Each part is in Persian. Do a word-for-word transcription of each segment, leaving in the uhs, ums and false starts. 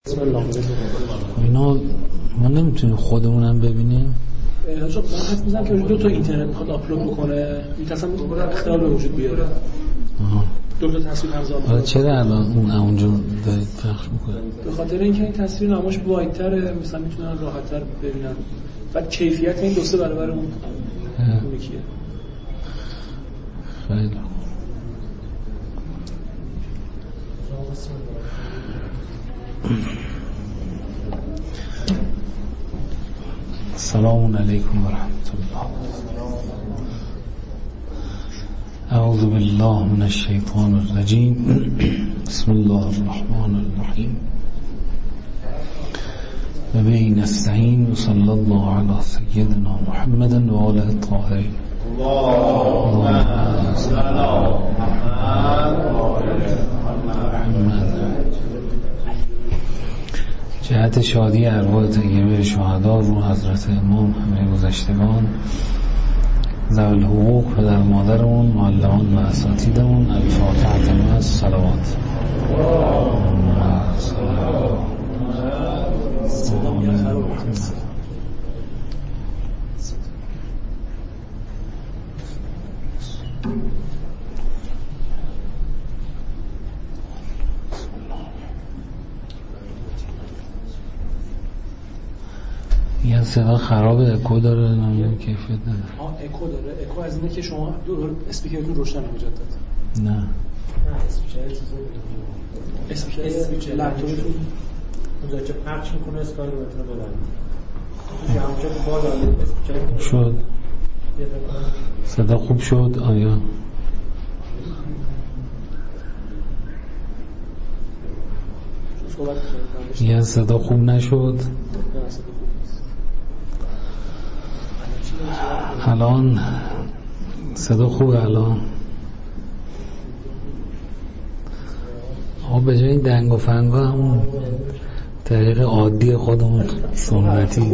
اینا ما نمیتونیم خودمونم ببینیم. حاجی من حد میزنم که دو تا اینترنت میخواد آپلود بکنه میتونم اختلال به وجود بیاره. آها. دو تا تصویر همزمان. حالا چرا الان اون اونجا دارید پخش میکنه؟ به خاطر اینکه این تصویر نماش وایدتره، مثلا میتونن راحت‌تر ببینن. بعد کیفیت این دو سه برابر اون یکیه. خیلی السلام علیکم و رحمت الله. اعوذ بالله من الشیطان الرجیم. بسم الله الرحمن الرحیم. و به نستعین و صلی الله علی سیدنا محمد و آله الطاهرین. اللهم صل علی محمد. جهت شادی ارواح طیبه شهدا رو حضرت امام همه گذشتگان، ذوی الحقوق، پدر مادرمون، معلمان و اساتیدمون، الفاتحه مع الصلوات. اللهم صل علی محمد. یه صدا خرابه، اکو داره، نمیدونم کیفیت نداره. آه اکو داره. اکو از اینه که شما دور اسپیکرتون روشن نمیجاد داد. نه. نه اسپیکر اسپیکر لپتاپتون اونجا که پخش میکنه اسکای رو بتونه بلند. جمع بالا اسپیکر شد. صدا خوب شد آیا؟ یه صدا خوب نشد. الان صدا خوبه. الان آه به جای این دنگ و فنگا همون طریق عادی خودمون سنتی،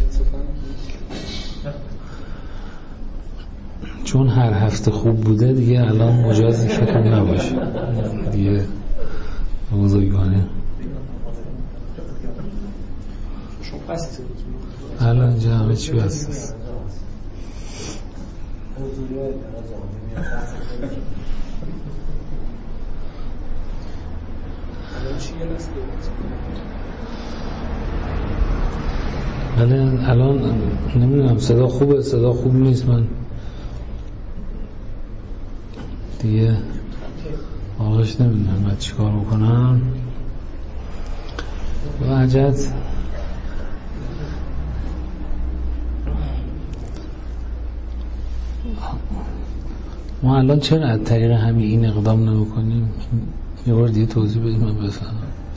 چون هر هفته خوب بوده دیگه الان مجازی که خوب نباشه دیگه بزرگانه. الان اینجا همه چی بسته. ولی الان نمیدونم صدا خوبه صدا خوب نیست. من دیگه آقاش نمیدونم باید چی کار بکنم. وحجت ما الان چرا از طریق همین این اقدام نمیکنیم؟ یه بار دیگه توضیح بدیم من بفهمم.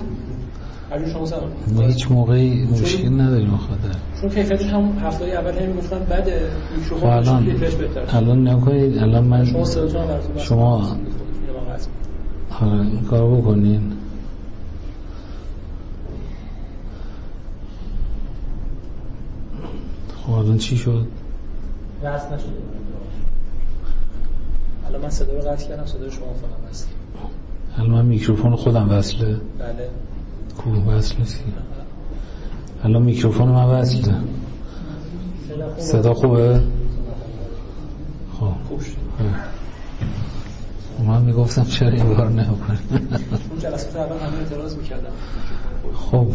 ما هیچ موقعی مشکل نداریم خاطر چون کیفیتش هم هفته‌ای اول همین گفتن بده میکروفون الان الان نکنید. الان من شما صداتون شما این کارو بکنین. خب الان چی شد؟ راست نشد. الان من صدا رو قطع کردم، صدای شما فقط وصله. الان من میکروفون خودم وصله. بله. کو وصله سی. الان میکروفون من وصله. صدا خوبه؟ خب. خوب شد. من میگفتم چرا این کار نمی‌کنی؟ اون جلسات اول همه اعتراض می‌کردم. خب.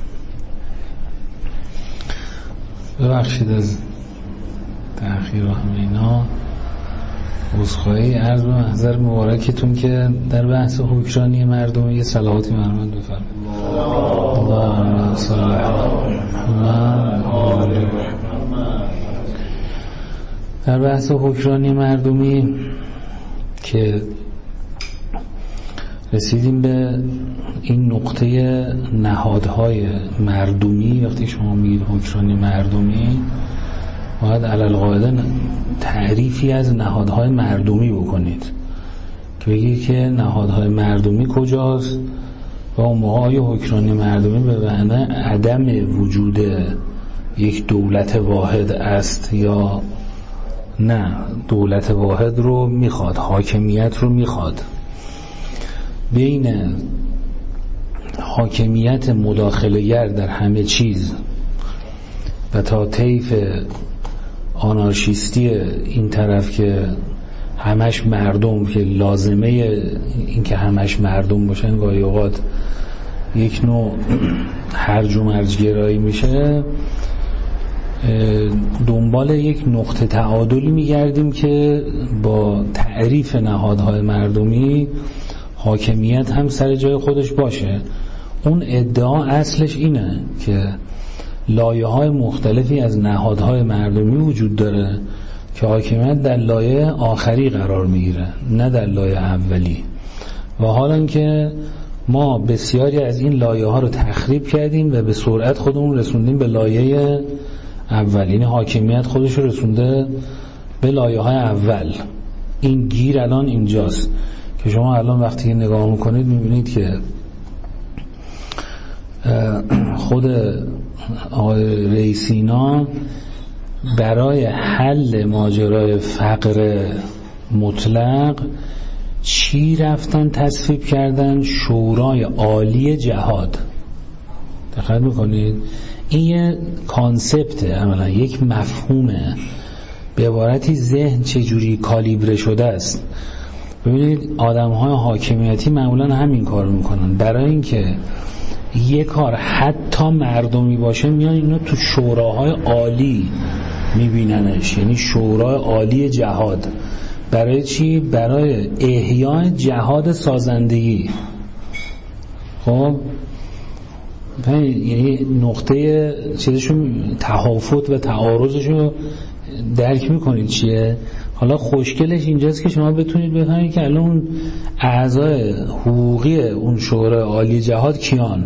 ببخشید از تأخیر و همه اینا. عذرخواهی عرض به محضر مبارکتون که در بحث حکمرانی مردم یه صلواتی مرمند بفرمایید. اللهم صل علی محمد. در بحث حکمرانی مردمی که رسیدیم به این نقطه نهادهای مردمی. وقتی شما میگید حکمرانی مردمی باید علالقاعده تعریفی از نهادهای مردمی بکنید که بگید که نهادهای مردمی کجاست و اون موقع آیا حکمرانی مردمی به معنی عدم وجود یک دولت واحد است یا نه دولت واحد رو میخواد، حاکمیت رو میخواد. بین حاکمیت مداخله‌گر در همه چیز و تا طیف آنارشیستی این طرف که همش مردم، که لازمه این که همش مردم باشن گاهی اوقات یک نوع هرج و مرج گرایی میشه، دنبال یک نقطه تعادلی میگردیم که با تعریف نهادهای مردمی حاکمیت هم سر جای خودش باشه. اون ادعا اصلش اینه که لایه‌های مختلفی از نهادهای مردمی وجود داره که حاکمیت در لایه آخری قرار میگیره، نه در لایه اولی. و حالا که ما بسیاری از این لایه ها رو تخریب کردیم و به سرعت خودمون رسوندیم به لایه اول، یعنی حاکمیت خودش رو رسونده به لایه های اول. این گیر الان اینجاست که شما الان وقتی نگاه میکنید میبینید که خود آقای رئیسینا برای حل ماجرای فقر مطلق چی رفتن تصویب کردن؟ شورای عالی جهاد. دقت میکنید این یه کانسپته، عملا یک مفهومه، به عبارتی ذهن چجوری کالیبره شده است. ببینید آدم‌های حاکمیتی معمولا همین کار میکنن، برای اینکه یه کار حتی مردمی باشه میان اینو تو شوراهای عالی میبیننش، یعنی شورای عالی جهاد. برای چی؟ برای احیای جهاد سازندگی. خب یعنی نقطه چیزشو تهافت و تعارضشو درک میکنید چیه؟ حالا خوشگلش اینجاست که شما بتونید بفهمید که الان اون اعضای حقوقی اون شورای عالی جهاد کیان؟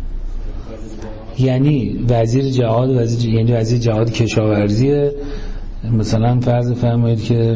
یعنی وزیر جهاد، وزیر یعنی وزیر جهاد کشاورزی، مثلا فرض فرمایید که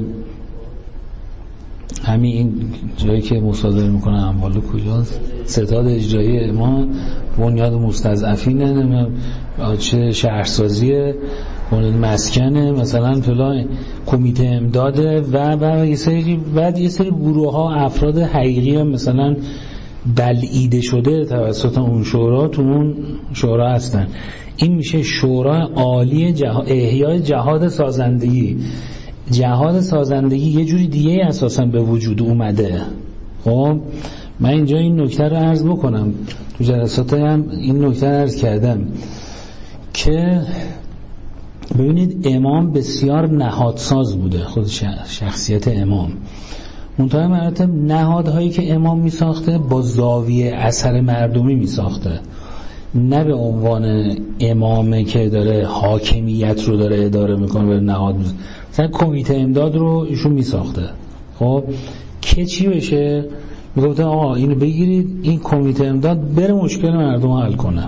همین این جایی که مصادره میکنه اموال کجاست؟ ستاد اجرایی ما، بنیاد مستضعفینه، چه شهرسازیه، بنیاد مسکنه، مثلا فلان کمیته امداده و و یه سری بعد یه سری گروه ها افراد حقیقی هم مثلا بلعیده شده توسط اون شورا تو اون شورا هستن. این میشه شورای عالی جهاد، احیای جهاد سازندگی. جهاد سازندگی یه جوری دیگه اساسا به وجود اومده. خب من اینجا این نکته رو عرض بکنم، تو جلسات هم این نکته رو عرض کردم که ببینید امام بسیار نهادساز بوده، خود شخصیت امام. منتها مراتب نهادهایی که امام می ساخته با زاویه اثر مردمی می ساخته، نه به عنوان امامه که داره حاکمیت رو داره اداره میکنه به نهاد. مثلا کمیته امداد رو ایشون می ساخته. خب که چی بشه؟ میگفته آقا اینو بگیرید، این کمیته امداد بره مشکل مردم حل کنه.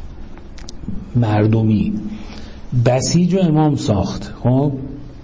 مردمی بسیج و امام ساخت. خب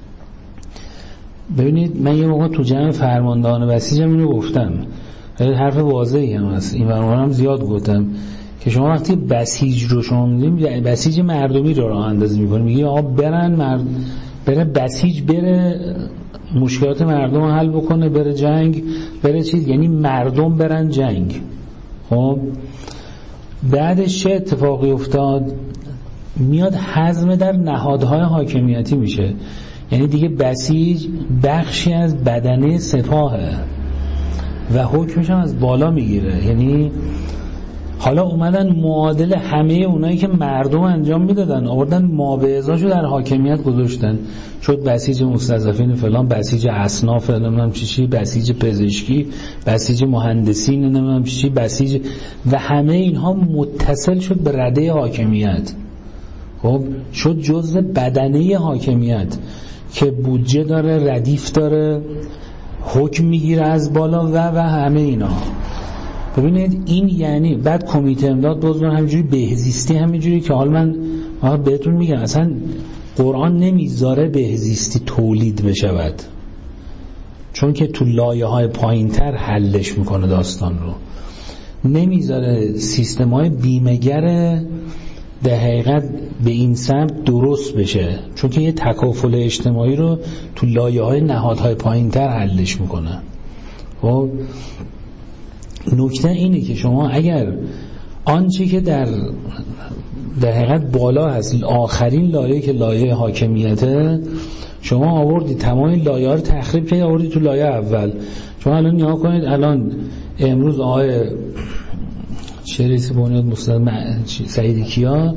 ببینید من یه موقع تو جمع فرماندهان بسیجم اینو گفتم، حرف واضحی هم هست، این فرمان هم زیاد گفتم که شما وقتی بسیج رو شما میدونید بسیج مردمی رو راه اندازی میکنید، میگی آقا برن مرد بره بسیج بره مشکلات مردم رو حل بکنه، بره جنگ، بره چیز، یعنی مردم برن جنگ. خب بعدش چه اتفاقی افتاد؟ میاد حزم در نهادهای حاکمیتی میشه، یعنی دیگه بسیج بخشی از بدنه سپاهه و حکمش هم از بالا میگیره. یعنی حالا اومدن معادل همه اونایی که مردم انجام میدادن آوردن مابعضاشو در حاکمیت گذاشتن، شد بسیج مستضعفین فلان، بسیج اصناف نمیدونم چی چی، بسیج پزشکی، بسیج مهندسین نمیدونم چی چی، بسیج، و همه اینها متصل شد به رده حاکمیت. خب شد جزء بدنه حاکمیت که بودجه داره، ردیف داره، حکم میگیره از بالا و و همه اینا. ببینید این یعنی بعد کمیته امداد بازم همینجوری بهزیستی، همینجوری که حال من بهتون میگم اصلا قرآن نمیذاره بهزیستی تولید بشود، چون که تو لایه های پایین تر حلش میکنه داستان رو، نمیذاره سیستم های بیمه‌گر در حقیقت به این سمت درست بشه، چون که یه تکافل اجتماعی رو تو لایه های نهادهای پایین تر حلش میکنه. خب نکته اینه که شما اگر آنچه که در در حقیقت بالا هست، آخرین لایه که لایه حاکمیته، شما آوردی تمام لایه ها رو تخریب کردی آوردی تو لایه اول. شما الان نگاه کنید، الان امروز آقای چه رئیس بنیاد مستضعف سعید کیا،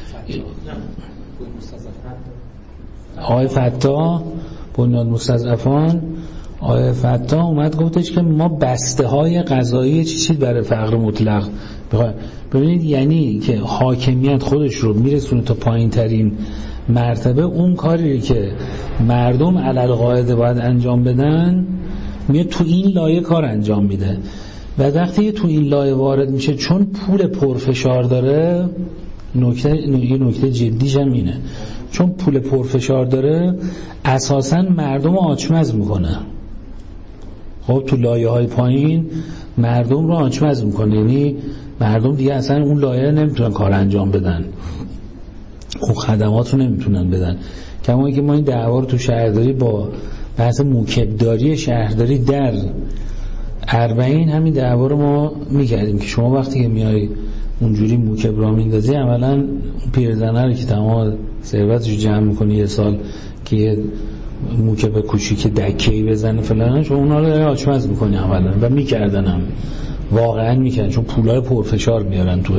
آقای فتاح بنیاد مستضعفان، آقای فتاح اومد گفتش که ما بسته های قضایی چی چی برای فقر مطلق بخواه. ببینید یعنی که حاکمیت خودش رو میرسونه تا پایین ترین مرتبه. اون کاری که مردم علل قاعده باید انجام بدن میاد تو این لایه کار انجام میده و وقتی تو این لایه وارد میشه، چون پول پرفشار داره، نکته یه نکته جدیش هم اینه، چون پول پرفشار داره اساساً مردم رو آچمز میکنه. خب تو لایه های پایین مردم رو آچمز میکنه، یعنی مردم دیگه اصلا اون لایه نمیتونن کار انجام بدن، اون خدمات رو نمیتونن بدن. کما اینکه ما این دعوا رو تو شهرداری با بحث موکبداری شهرداری در اربعین همین دعوا رو ما میکردیم که شما وقتی که میای اونجوری موکب را میندازی، عملا اون پیرزنه رو که تمام ثروتش رو جمع میکنی یه سال که یه موکب کوچیک دکه‌ای بزنه فلان، شما اونا رو آچمز میکنی عملا. و میکردن هم واقعا میکردن، چون پولای پرفشار میارن توه.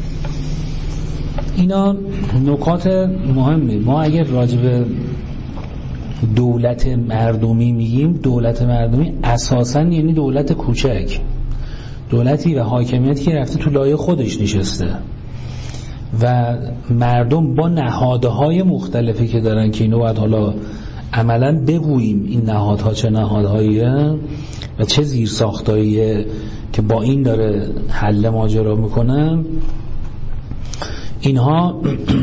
اینا نکات مهمه. ما اگر راجع به دولت مردمی میگیم، دولت مردمی اساساً یعنی دولت کوچک، دولتی و حاکمیتی که رفته تو لایه خودش نشسته و مردم با نهادهای مختلفی که دارن که اینو باید حالا عملاً بگوییم این نهادها چه نهادهاییه و چه زیرساختاییه که با این داره حل ماجرا میکنن. اینها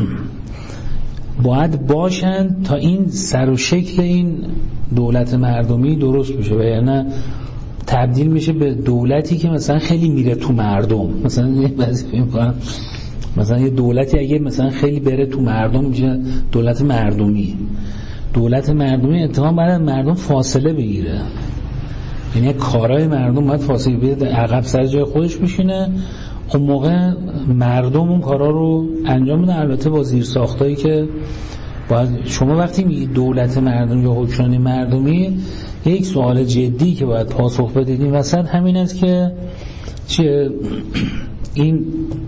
باید باشن تا این سر و شکل این دولت مردمی درست بشه و یعنی تبدیل میشه به دولتی که مثلا خیلی میره تو مردم. مثلا یه بعضی فکر می‌کنن مثلا یه دولتی اگه مثلا خیلی بره تو مردم میشه دولت مردمی. دولت مردمی اتفاقا باید مردم فاصله بگیره، یعنی کارهای مردم باید فاصله بگیره، عقب سر جای خودش بشینه، اون موقع مردم اون کارا رو انجام میدن. البته با زیر ساختایی که باید. شما وقتی میگید دولت مردمی یا حکمرانی مردمی، یک سوال جدی که باید پاسخ بدید این وسط همین است که چیه این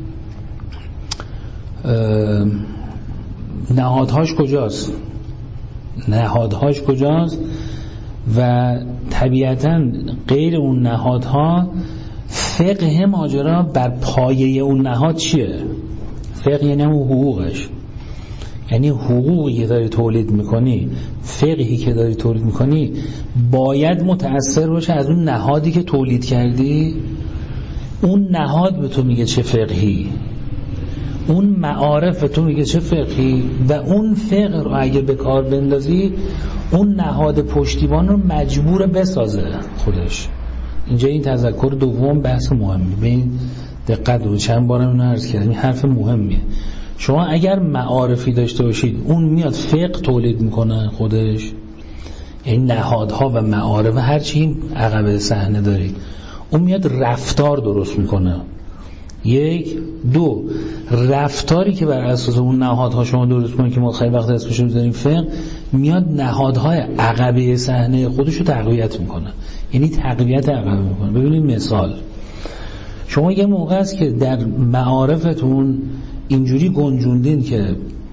نهادهاش کجاست، نهادهاش کجاست و طبیعتاً غیر اون نهادها فقه ماجرا بر پایه اون نهاد چیه؟ فقه یعنی اون حقوقش، یعنی حقوقی که داری تولید میکنی، فقهی که داری تولید میکنی باید متأثر باشه از اون نهادی که تولید کردی. اون نهاد به تو میگه چه فقهی، اون معارف به تو میگه چه فقهی و اون فقه رو اگه به کار بندازی اون نهاد پشتیبان رو مجبور بسازه خودش. اینجا این تذکر دوم بحث مهمی، به این دقت رو چند بارم اینو عرض کردم، این حرف مهمیه. شما اگر معارفی داشته باشید اون میاد فقه تولید میکنه خودش، این نهادها و معارف هرچی عقب صحنه دارید، اون میاد رفتار درست میکنه. یک دو رفتاری که بر اساس اون نهادها شما درست کنید که ما خیلی وقت اسمش رو میذاریم فقه، میاد نهادهای عقبه صحنه خودش رو تقویت میکنه، یعنی تقویت عقبه میکنه. ببینید مثال، شما یه موقع است که در معارفتون اینجوری گنجوندین که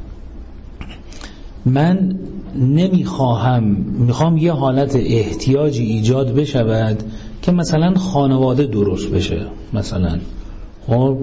من نمیخواهم، میخوام یه حالت احتیاجی ایجاد بشود که مثلا خانواده درست بشه، مثلا خب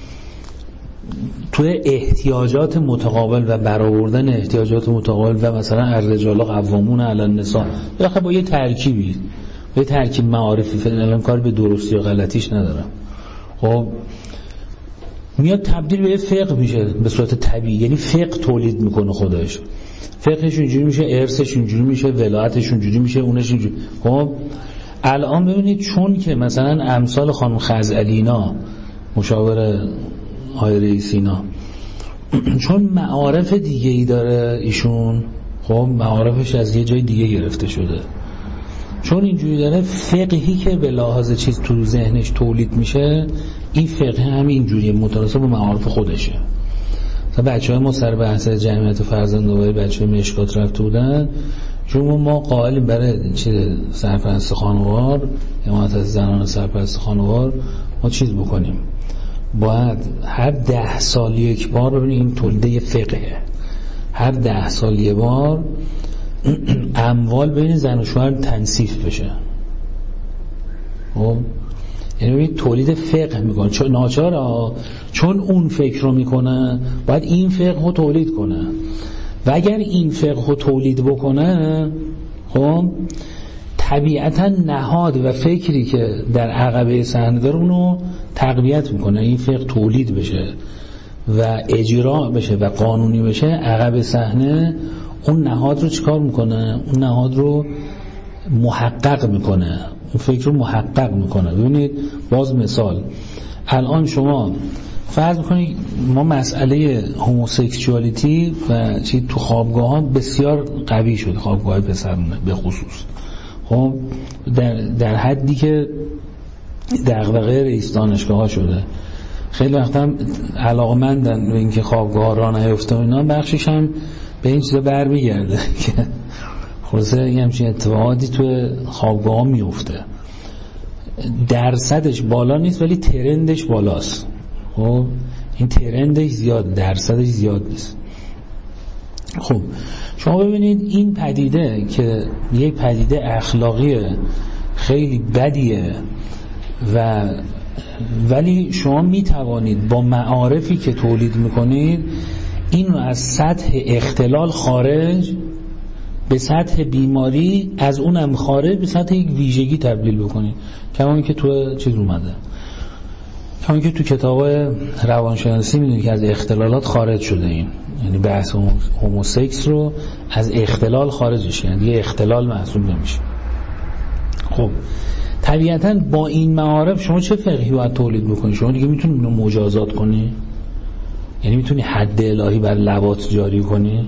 توی احتیاجات متقابل و برآوردن احتیاجات متقابل و مثلا الرجال قوامون علی النساء بخاطر با یه ترکیبی، با یه ترکیب معارفی، فعلا کار به درستی و غلطیش ندارم، خب میاد تبدیل به یه فقه میشه به صورت طبیعی، یعنی فقه تولید میکنه خودش، فقهش اینجوری میشه، ارثش اینجوری میشه، ولایتش اینجوری میشه، اونش اینجوری. خب الان ببینید چون که مثلا امثال خانم خزعلینا مشاور آقای رئیسینا چون معارف دیگه ای داره ایشون، خب معارفش از یه جای دیگه گرفته شده، چون اینجوری داره فقهی که به لحاظ چیز تو ذهنش تولید میشه این فقه همین جوریه، متناسب با معارف خودشه. مثلا بچه های ما سر بحث جمعیت فرزندآوری بچه های مشکات رفته بودن، چون ما قائلیم برای چه سرپرست خانوار، حمایت از زنان سرپرست خانوار ما چیز بکنیم، باید هر ده سال یک بار ببینیم این تولیده فقهه، هر ده سال یک بار اموال بین زن و شوهر تنصیف بشه. خب یعنی تولید فقه میکنه، چون ناچاره، چون اون فکر رو میکنه باید این فقه رو تولید کنه و اگر این فقه رو تولید بکنه خب طبیعتا نهاد و فکری که در عقبه صحنه داره اونو تقویت میکنه، این فقه تولید بشه و اجرا بشه و قانونی بشه، عقب صحنه اون نهاد رو چیکار میکنه؟ اون نهاد رو محقق میکنه، اون فکر رو محقق میکنه. ببینید باز مثال، الان شما فرض میکنید ما مسئله هوموسکسوالیتی و چی تو خوابگاه ها بسیار قوی شد، خوابگاه پسرونه به خصوص، خب در, در حدی که دغدغه رئیس دانشگاه ها شده. خیلی وقتا علاقمندن به اینکه خوابگاه ها راه نیفته و اینا، بخشش هم به این چیزا برمیگرده که خلاصه یه همچین اتفاقاتی تو خوابگاه ها میفته. درصدش بالا نیست ولی ترندش بالاست. خب این ترندش زیاد، درصدش زیاد نیست. خب شما ببینید این پدیده که یک پدیده اخلاقی خیلی بدیه و ولی شما می توانید با معارفی که تولید میکنید این رو از سطح اختلال خارج به سطح بیماری، از اونم خارج به سطح یک ویژگی تبدیل بکنید. کما که تو چیز اومده، کما که تو کتابای روانشناسی میدونید که از اختلالات خارج شده، این یعنی بحث هوموسکس رو از اختلال خارجش، یعنی دیگه اختلال محسوب نمیشه. خب طبیعتاً با این معارف شما چه فقهی باید تولید بکنی؟ شما دیگه میتونی اینو مجازات کنی؟ یعنی میتونی حد الهی بر لواط جاری کنی؟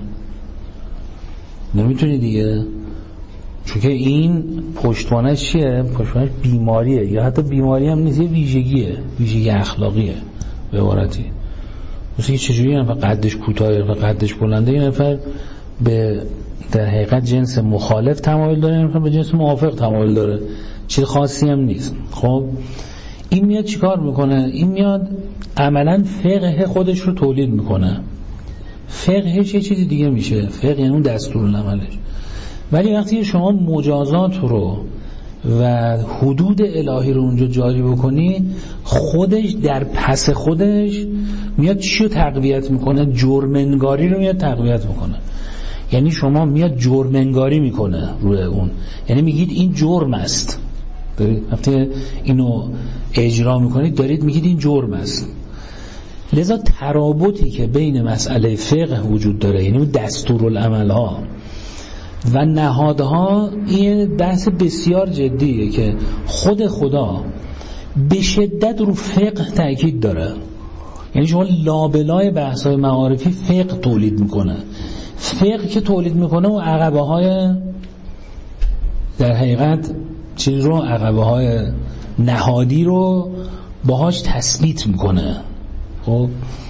نمیتونی دیگه، چون که این پشتوانه چیه؟ پشتوانه بیماریه، یا حتی بیماری هم نیست، یه ویژگیه، ویژگی اخلاقیه به عبارتی. مثل که چجوری نفر قدش کوتاهه و قدش بلنده، این نفر به در حقیقت جنس مخالف تمایل داره، این نفر به جنس موافق تمایل داره، چیز خاصی هم نیست. خب این میاد چیکار میکنه؟ این میاد عملا فقه خودش رو تولید میکنه. فقهش یه چیزی دیگه میشه، فقه یعنی اون دستورالعملش. ولی وقتی شما مجازات رو و حدود الهی رو اونجا جاری بکنی، خودش در پس خودش میاد چی رو تقویت میکنه؟ جرمنگاری رو میاد تقویت میکنه. یعنی شما میاد جرمنگاری میکنه روی اون، یعنی میگید این جرم است، دارید وقتی اینو اجرا میکنید دارید میگید این جرم است. لذا ترابطی که بین مسئله فقه وجود داره، یعنی دستورالعمل ها و نهادها، این بحث بسیار جدیه که خود خدا به شدت رو فقه تاکید داره. یعنی شما لابلای بحث های معارفی فقه تولید میکنه. فقه که تولید میکنه و عقبه های در حقیقت چیز رو، عقبه های نهادی رو باهاش تثبیت میکنه. خب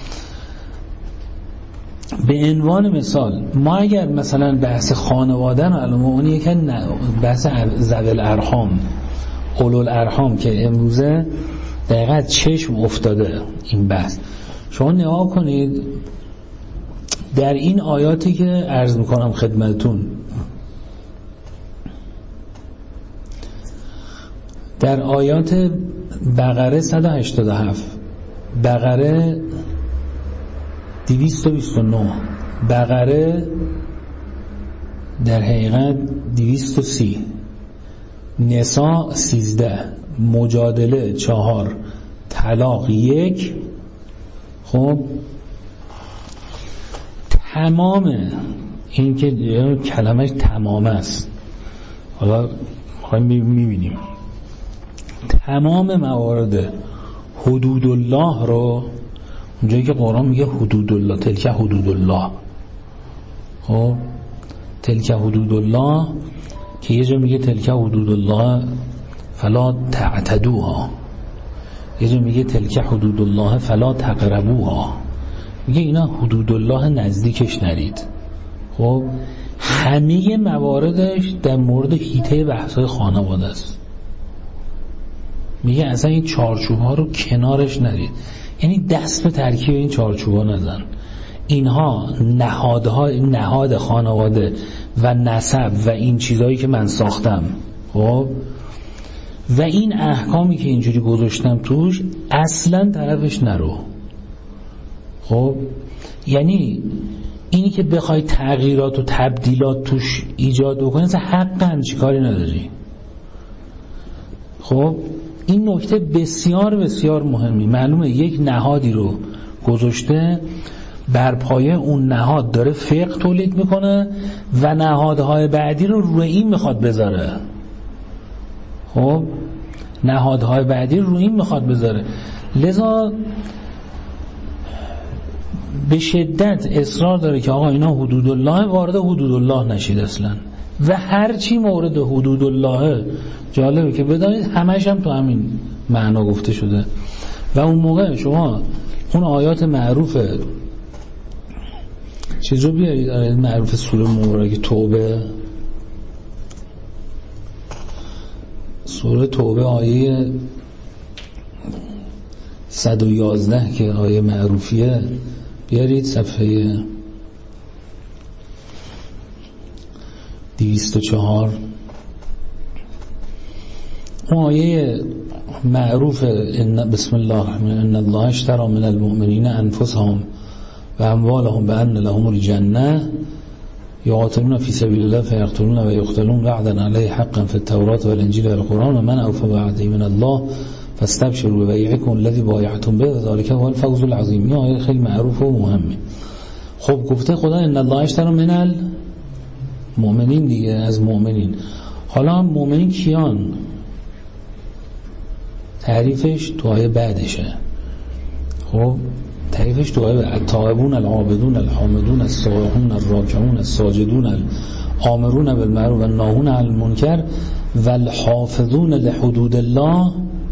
به عنوان مثال ما اگر مثلا بحث خانواده رو الان اون یکی بحث ذوی الارحام، اولو الارحام که امروزه دقیقاً چشم افتاده این بحث، شما نگاه کنید در این آیاتی که عرض میکنم خدمتون، در آیات بقره صد و هشتاد و هفت، بقره دویست و بیست و نه، بقره در حقیقت دویست و سی، نساء سیزده، مجادله چهار، طلاق یک. خب تمام این که کلمش تمام است، حالا خواهیم میبینیم تمام موارد حدود الله رو اونجایی که قرآن میگه حدود الله، تلک حدود الله، خب تلک حدود الله که یه جا میگه تلک حدود الله فلا تعتدوها، یه جا میگه تلک حدود الله فلا تقربوها، میگه اینا حدود الله نزدیکش نرید. خب همه مواردش در مورد حیطه بحث‌های خانواده است. میگه اصلا این چارچوب ها رو کنارش نرید، یعنی دست به ترکیب این چارچوب ها نزن. اینها نهادها، نهاد خانواده و نسب و این چیزهایی که من ساختم، خب و این احکامی که اینجوری گذاشتم توش، اصلا طرفش نرو. خب یعنی اینی که بخوای تغییرات و تبدیلات توش ایجاد بکنی اصلا حق همچی کاری نداری. خب این نکته بسیار بسیار مهمی. معلومه یک نهادی رو گذاشته، بر پایه اون نهاد داره فقه تولید میکنه و نهادهای بعدی رو روی این میخواد بذاره. خب نهادهای بعدی رو روی این میخواد بذاره. لذا به شدت اصرار داره که آقا اینا حدود الله، وارد حدود الله نشید اصلا. و هر چی مورد حدود الله، جالبه که بدانید همش هم تو همین معنا گفته شده. و اون موقع شما اون آیات معروف چیز رو بیارید، آیات معروف سوره مبارکه توبه، سوره توبه آیه صد و یازده که آیه معروفیه، بیارید صفحه دویست و چهار. اون آیه معروف بسم الله ان الله اشترى من المؤمنین انفسهم و اموالهم بان لهم الجنه یقاتلون فی سبیل الله فیقتلون و یقتلون وعدا علیه حقا فی التوراة والانجیل والقرآن و من اوفی بعهده من الله فاستبشروا ببیعکم الذی بایعتم به ذلک هو الفوز العظیم. این آیه خیلی معروف و مهمه. خب گفته خدا ان الله اشترى من المؤمنین دیگه، از مؤمنین. حالا مؤمنین کیان؟ تعریفش تو آیه بعدشه. خب تعریفش تو آیه التائبون العابدون الحامدون السائحون الراکعون الساجدون الآمرون بالمعروف والناهون عن المنکر والحافظون لحدود الله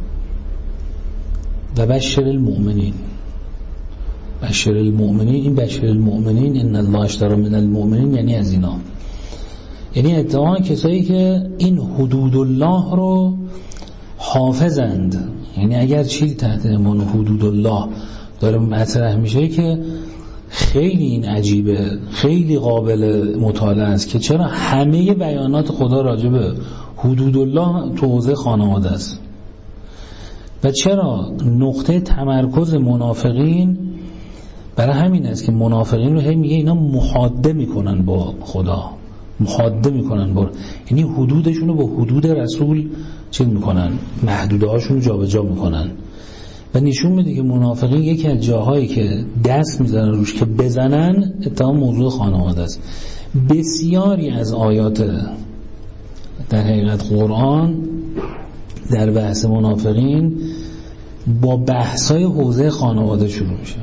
و بشر المؤمنین. بشر المؤمنین، این بشر المؤمنین ان الله اشتری من المؤمنین یعنی از اینا، یعنی اتفاقا کسایی که این حدود الله رو حافظند. یعنی اگر چیزی تحت عنوان حدود الله داره مطرح میشه که خیلی این عجیبه، خیلی قابل مطالعه است که چرا همه بیانات خدا راجع به حدود الله تو حوزه خانواده است و چرا نقطه تمرکز منافقین برای همین است که منافقین رو هی میگه اینا محاده میکنن با خدا، محاده میکنن با، یعنی حدودشون رو با حدود رسول چیز میکنن، محدوده هاشون رو جا به جا میکنن و نشون میده که منافقین یکی از جاهایی که دست میزنن روش که بزنن اتفاقا موضوع خانواده است. بسیاری از آیات در حقیقت قرآن در بحث منافقین با بحثای حوزه خانواده شروع میشه،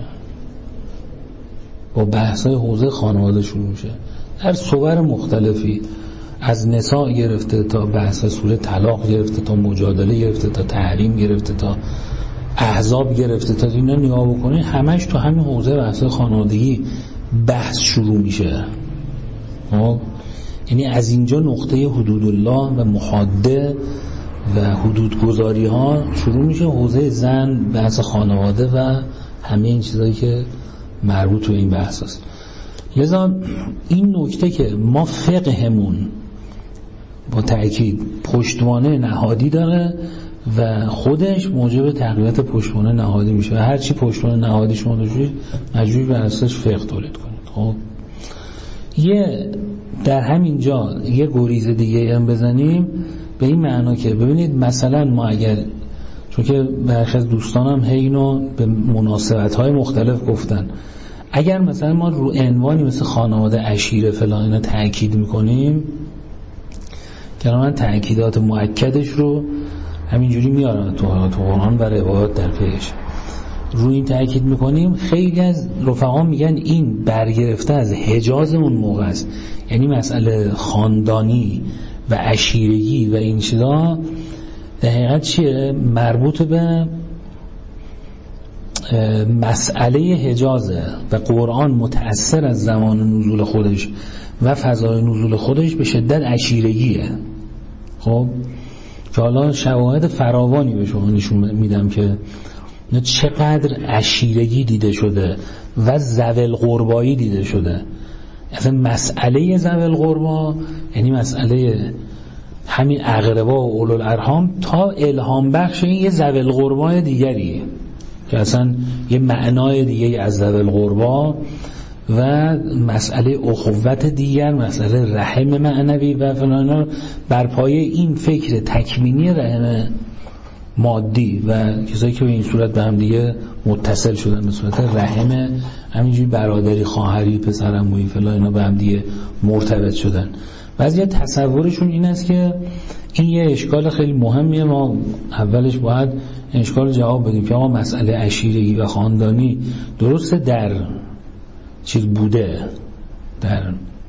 با بحثای حوزه خانواده شروع میشه در صور مختلفی، از نساء گرفته تا بحث سوره طلاق گرفته تا مجادله گرفته تا تحریم گرفته تا احزاب گرفته تا اینا نگاه بکنید همش تو همین حوزه بحث خانوادگی بحث شروع میشه. یعنی از اینجا نقطه حدود الله و محاده و حدود گذاری ها شروع میشه، حوزه زن، بحث خانواده و همه این چیزایی که مربوط به این بحث است. لذا این نکته که ما فقهمون با تأکید پشتوانه نهادی داره و خودش موجب تغییرات پشتوانه نهادی میشه و هرچی پشتوانه نهادی شما داشتید مجبور به اساسش فقه تولید کنید. خب یه در همین جا یه گریز دیگه هم بزنیم به این معنا که ببینید مثلا ما اگر، چون که برخی از دوستانم اینو به مناسبت‌های مختلف گفتن، اگر مثلا ما رو عنوانی مثل خانواده، عشیره، فلان اینا تأکید میکنیم که من تأکیدات مؤکدش رو همینجوری میارم تو قرآن و روایات در پیش رو این تأکید میکنیم. خیلی از رفقا میگن این برگرفته از حجاز اون موقع است، یعنی مسئله خاندانی و عشیرگی و این چیزا در حقیقت چیه؟ مربوط به مسئله حجازه و قرآن متأثر از زمان نزول خودش و فضای نزول خودش به شدت عشیرگیه. خب که حالا شواهد فراوانی به شما نشون میدم که چقدر عشیرگی دیده شده و ذوی القربایی دیده شده. اصلا مسئله ذوی القربا یعنی مسئله همین اقربا و اولو الارحام تا الهام بخش این یه ذوی القربای دیگریه که اصلا یه معنای دیگه از ذوی القربا و مسئله اخوت دیگر، مسئله رحم معنوی و فلان بر پایه این فکر تکوینی رحم مادی و چیزایی که به این صورت به هم دیگه متصل شدن به صورت رحم همینجوری برادری، خواهری، پسرعمویی فلان اینا به هم دیگه مرتبط شدن. بعضی تصورشون این است که این یه اشکال خیلی مهمیه، ما اولش باید این اشکال جواب بدیم که آقا مسئله عشیرگی و خاندانی درسته در چیز بوده، در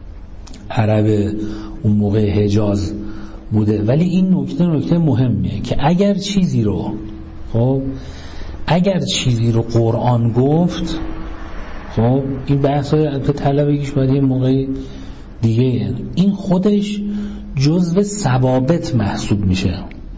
عرب اون موقع حجاز بوده، ولی این نکته نکته مهمیه که اگر چیزی رو خب اگر چیزی رو قرآن گفت، خب این بحث های تو طلبگیش باید یه موقعی دیگه این خودش جزو ثوابت محسوب میشه.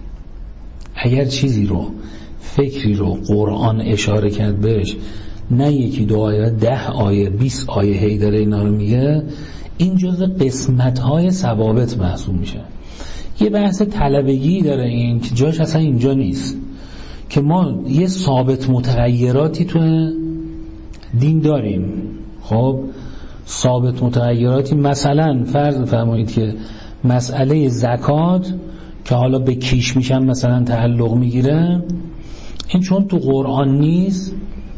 اگر چیزی رو فکری رو قرآن اشاره کرد بهش، نه یکی دو آیه، ده آیه، بیست آیه هی داره اینا رو میگه، این جزو قسمت های ثوابت محسوب میشه. یه بحث طلبگی داره این که جاش اصلا اینجا نیست که ما یه ثابت متغیراتی تو دین داریم. خب ثابت متغیراتی مثلا فرض فرمایید که مسئله زکات که حالا به کیش میشن مثلا تعلق میگیره، این چون تو قرآن نیست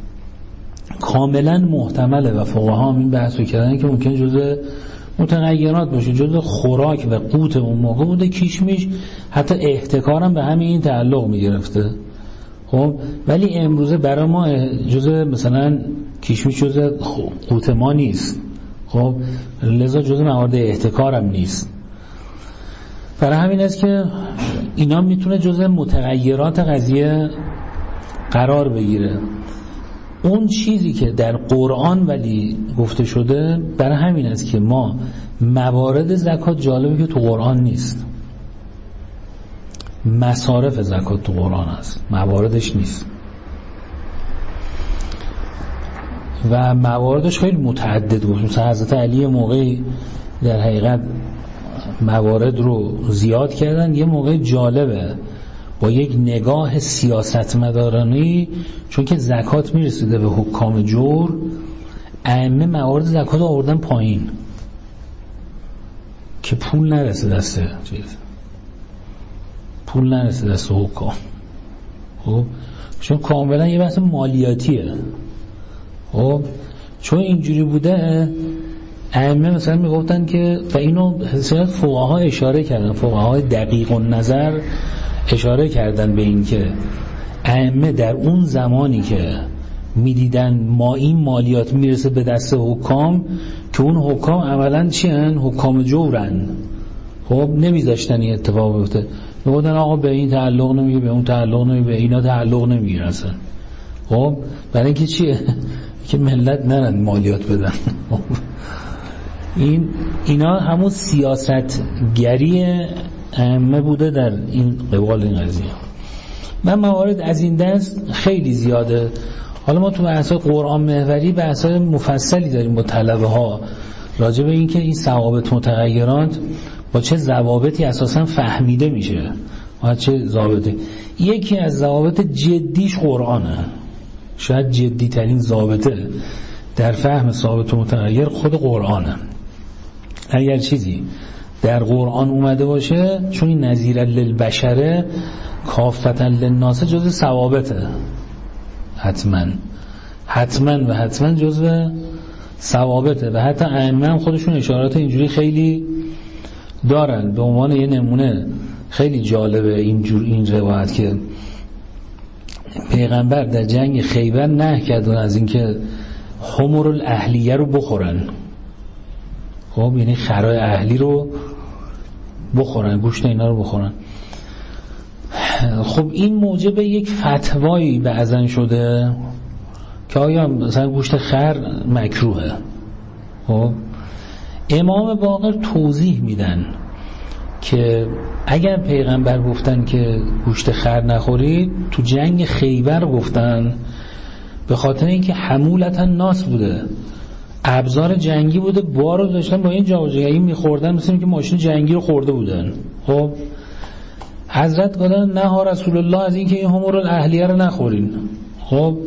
کاملا محتمله و فقها هم این بحث رو کردن که ممکن جزء متغیرات باشه، جزء خوراک و قوت اون موقع بوده کیشمیش، حتی احتکارم به همین این تعلق میگرفته. خب ولی امروزه برای ما جزء مثلا کیشمیش جزء قوت ما نیست، خب لذا جزء موارد احتکارم نیست. برای همین است که اینا میتونه جزء متغیرات قضیه قرار بگیره. اون چیزی که در قرآن ولی گفته شده، برای همین است که ما موارد زکات جالبه که تو قرآن نیست، مصارف زکات تو قرآن هست، مواردش نیست و مواردش خیلی متعدد بود. مثلا حضرت علی موقعی در حقیقت موارد رو زیاد کردن، یه موقع جالبه با یک نگاه سیاستمدارانه، چون که زکات میرسیده به حکام جور، ائمه موارد زکات رو آوردن پایین که پول نرسه دست چیز، پول نرسه دست حکام. خب چون کاملا یه بحث مالیاتیه. خب چون اینجوری بوده ائمه مثلا میگفتن که و اینو فقها اشاره کردن، فقهای دقیق النظر اشاره کردن به این که ائمه در اون زمانی که میدیدن ما این مالیات میرسه به دست حکام، که اون حکام عملاً چی هن؟ حکام جورن، خب نمیذاشتن این اتفاق بیفته، میگفتن آقا به این تعلق نمیگه، به اون تعلق نمیگه، به اینا تعلق نمیگیره اصلا. خب برای اینکه چیه؟ که ملت نرن مالیات بدن. این اینا همون سیاستگری ائمه بوده در این قبال این قضیه. من موارد از این دست خیلی زیاده. حالا ما تو بحث‌های قرآن محوری بحث‌های مفصلی داریم با طلبه ها راجع به این که این ثوابت متغیرات با چه ضوابطی اساساً فهمیده میشه و چه ضوابطی. یکی از ضوابط جدیش قرآنه، شاید جدی ترین ضابطه در فهم ثابت متغیر خود قرآنه. اگر چیزی در قرآن اومده باشه، چون این نظیر للبشره کافتا للناس جزء ثوابته، حتما حتما و حتما جزء ثوابته و حتی ائمه هم خودشون اشارات اینجوری خیلی دارن. به عنوان یه نمونه خیلی جالبه اینجور این روایت که پیغمبر در جنگ خیبر نهی کردن از اینکه حمر الاهلیه رو بخورن. خب یعنی خرای اهلی رو بخورن، گوشت اینا رو بخورن. خب این موجب یک فتوایی بعضن شده که آیا مثلا گوشت خر مکروهه. خب امام باقر توضیح میدن که اگر پیغمبر گفتن که گوشت خر نخورید، تو جنگ خیبر گفتن به خاطر اینکه حمولتا ناس بوده، ابزار جنگی بوده، بار رو داشتن با این جاوجایی میخوردن، مثل اینکه ماشین جنگی رو خورده بودن. خب حضرت گفتن نه ها رسول الله از اینکه این همور الاهلیه رو نخورین. خب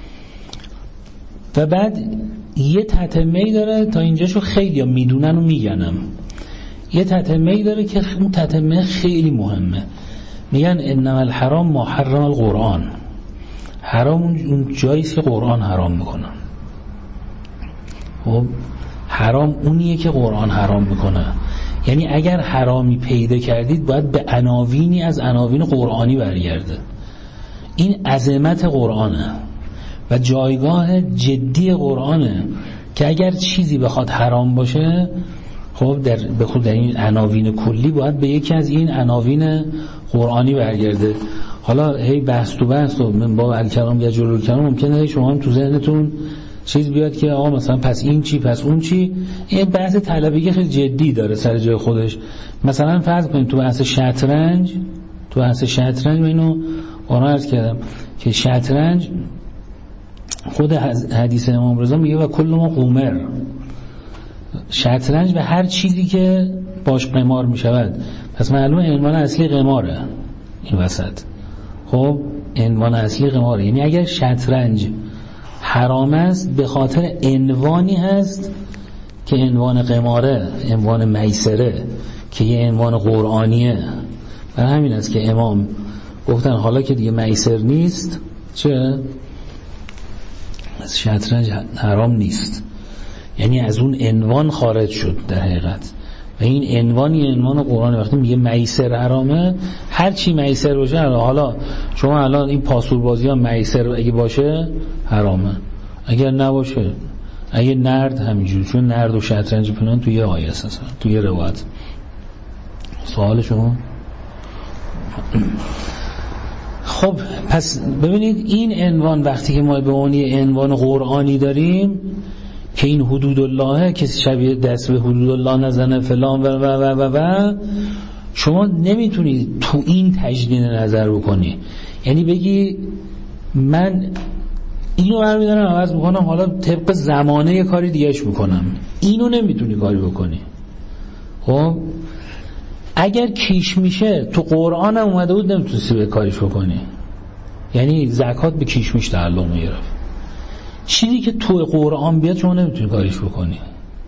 و بعد یه تتمه‌ای داره، تا اینجاشو خیلی ها میدونن و میگنم، یه تتمه‌ای داره که اون تتمه خیلی مهمه. میگن انما الحرام ما حرم القرآن، حرام اون جاییست که قرآن حرام میکنه. خب حرام اونیه که قرآن حرام میکنه. یعنی اگر حرامی پیدا کردید باید به عناوینی از عناوین قرآنی برگرده. این عظمت قرآنه و جایگاه جدی قرآنه که اگر چیزی بخواد حرام باشه، خب در به خود در این عناوین کلی باید به یکی از این عناوین قرآنی برگرده. حالا هی بحث تو بحث و من با الکلام یا جلو الکلام ممکنه شما هم تو ذهنتون چیز بیاد که آقا مثلا پس این چی پس اون چی. این بحث طلبگی خیلی جدی داره سر جای خودش. مثلا فرض کنید تو بحث شطرنج، تو بحث شطرنج اینو قرآن عرض کردم که شطرنج خود حدیث امام رضا میگه و کل ما قمر، شطرنج به هر چیزی که باش قمار میشود. پس معلومه عنوان اصلی قماره این وسط. خب عنوان اصلی قماره، یعنی اگر شطرنج حرام است به خاطر عنوانی هست که عنوان قماره، عنوان میسره که یه عنوان قرآنیه. برای همین است که امام گفتن حالا که دیگه میسر نیست چه؟ شطرنج حرام نیست، یعنی از اون عنوان خارج شد در حقیقت. و این عنوانی عنوان قرآن. وقتی میگه میسر حرامه، هر چی میسر باشه حالا شما الان این پاسور بازی ها میسر اگه باشه حرامه، اگر نباشه، اگه نرد همینجور، چون نرد و شطرنج پنان توی آیه است، توی روایت. سوال شما؟ خب پس ببینید این عنوان وقتی که ما به اونی عنوان قرآنی داریم که این حدود الله، کسی شبیه دست به حدود الله نزنه فلان و و و و و شما نمیتونید تو این تجدید نظر بکنی. یعنی بگی من اینو برمیدارم عوض میکنم، حالا طبق زمانه یه کاری دیگهش میکنم. اینو نمیتونی کاری بکنی. خب اگر کیش میشه تو قرآن هم اومده بود نمیتونستی به کاریش بکنی. یعنی زکات به کیش میش تعلق میگرفت. چیزی که تو قرآن بیاد شما نمیتونی کاریش بکنی.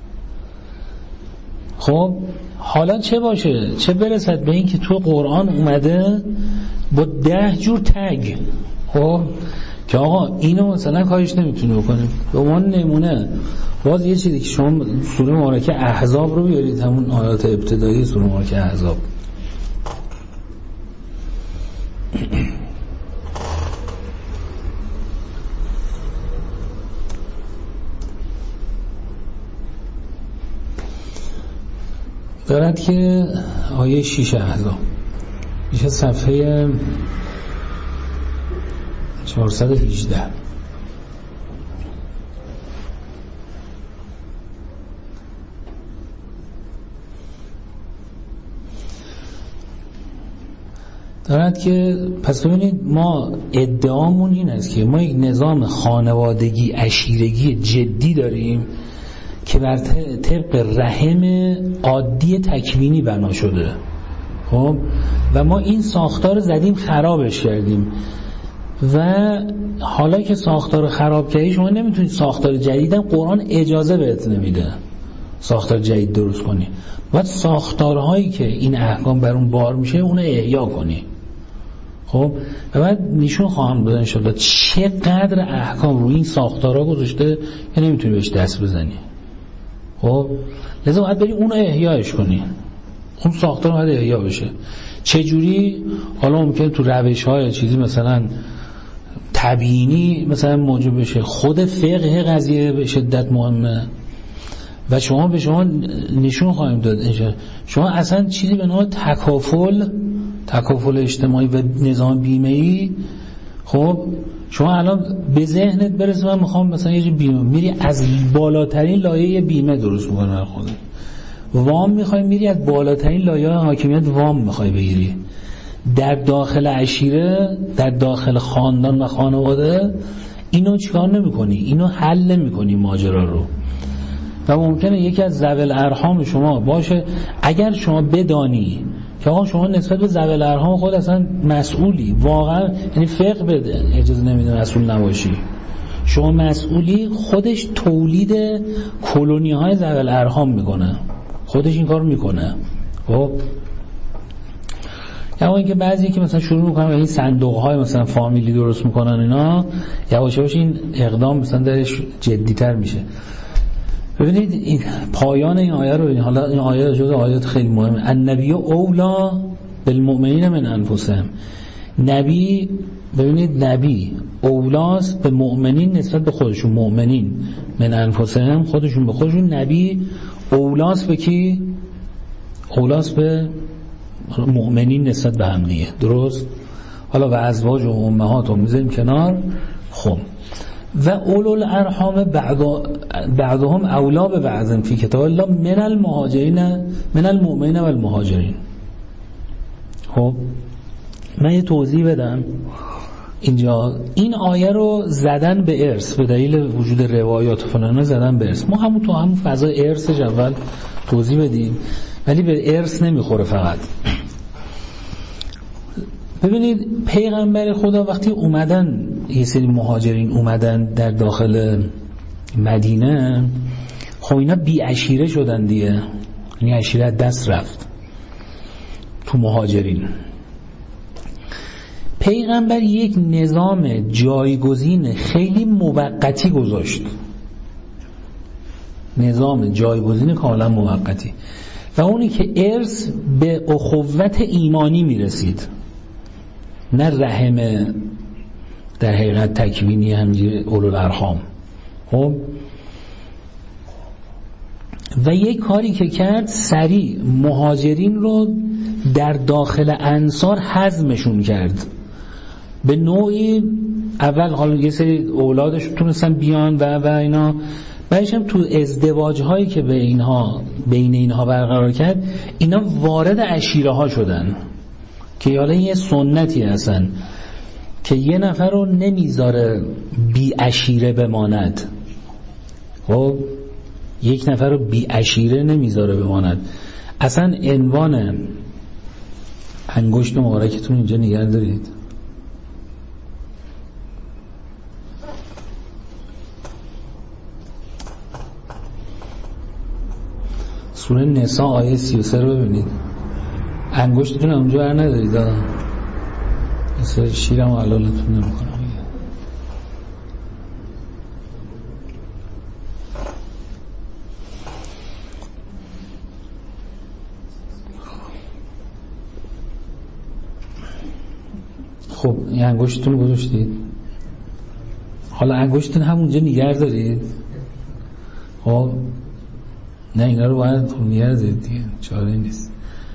خب حالا چه باشه، چه برسد به این که تو قرآن اومده با ده جور تگ، خب که آقا اینو مثلا کاریش نمیتونی بکنی. به عنوان نمونه باز یه چیزی که شما سوره مبارکه احزاب رو بیارید، همون آیات ابتدایی سوره مبارکه احزاب. دارد که آیه شیش احزاب میشه صفحه چهارصد و هجده. دارد که پس ببینید ما ادعامون این است که ما یک نظام خانوادگی عشیرگی جدی داریم که بر طبق رحم عادی تکوینی بنا شده. خب و ما این ساختار زدیم خرابش کردیم و حالا که ساختار خراب کردی شما نمیتونید ساختار جدیدم قرآن اجازه بهت نمیده ساختار جدید درست کنی. باید ساختارهایی که این احکام بر اون بار میشه اون احیا کنی. خب و بعد نشون خواهم دادن شده چقدر احکام روی این ساختارها گذاشته که نمیتونی بهش دست بزنی. خب لازم باید بری اونو احیاش کنی، اون ساختار باید احیا بشه. چجوری؟ حالا ممکنه تو روش های چیزی مثلا تبیینی مثلا موجب بشه. خود فقه قضیه به شدت مهمه و شما به شما نشون خواهیم داد اینجا. شما اصلا چیزی به نام تکافل تکافل اجتماعی و نظام بیمه‌ای خب شما الان به ذهنت برسه من میخوام مثلا یه بیمه، میری از بالاترین لایه بیمه درست میکنه برای خودت. وام میخوای میری از بالاترین لایه حاکمیت وام میخوای بگیری. در داخل عشیره، در داخل خاندان و خانواده اینو چیکار نمیکنی، اینو حل نمیکنی ماجرا رو. و ممکنه یکی از ذوی الارحام شما باشه، اگر شما بدانی که آقا شما نسبت به ذوی الارحام خود اصلا مسئولی، واقعا یعنی فقه بده اجازه نمیده مسئول نباشی، شما مسئولی، خودش تولید کلونی های ذوی الارحام میکنه، خودش این کار میکنه. خب یا اینکه بعضی که مثلا شروع میکنن این صندوق های مثلا فامیلی درست میکنن اینا، یواش یواش این اقدام مثلا درش جدی‌تر میشه. ببینید این پایان این آیه رو ببینید. حالا این آیه جزو آیات خیلی مهمه. النبی اولا بالمؤمنین من انفسهم. نبی، ببینید نبی اولاست به مؤمنین نسبت به خودشون، مؤمنین من انفسهم خودشون به خودشون، نبی اولاست به کی؟ اولاست به مؤمنین نسبت به هم دیگه، درست؟ حالا و ازواج و امهات رو میذاریم کنار. خب و اولو الارحام بعد بعضهم اولا به بعض فی کتاب الله من المهاجرین من المؤمنین و المهاجرین. خب من یه توضیح بدم اینجا. این آیه رو زدن به ارث به دلیل وجود روایات و فلان زدن به ارث. ما همون تو همون فضای ارث اول توضیح بدیم، ولی به ارث نمیخوره فقط. ببینید پیغمبر خدا وقتی اومدن، یه سری مهاجرین اومدن در داخل مدینه، خب اینا بی عشیره شدن دیگه، یعنی عشیره دست رفت تو مهاجرین. پیغمبر یک نظام جایگزین خیلی موقتی گذاشت، نظام جایگزین کاملا موقتی، و اونی که ارث به اخوت ایمانی میرسید، نه رحم در حقیقت تکوینی همجوری اولوالارحام. خب و یک کاری که کرد سریع مهاجرین رو در داخل انصار هضمشون کرد. به نوعی اول حالا یه سری اولادش تونستن بیان و و اینا، بعدش هم تو ازدواج هایی که به اینها بین اینها برقرار کرد، اینا وارد عشیره ها شدن که حالا یه سنتی هستن که یه نفر رو نمیذاره بی عشیره بماند. خب یک نفر رو بی عشیره نمیذاره بماند. اصلا عنوان انگشت مبارکتون اینجا نگه دارید. سوره نساء آیه سی و سه رو ببینید. انگشتتون اونجا بر ندارید، مثل شیرم و علالتون نمی کنم. خب این انگشتتون رو گذاشتید، حالا انگشتتون همونجا نگه دارید. خب نه اینا رو باید نگه دارید دیگه، چاره نیست.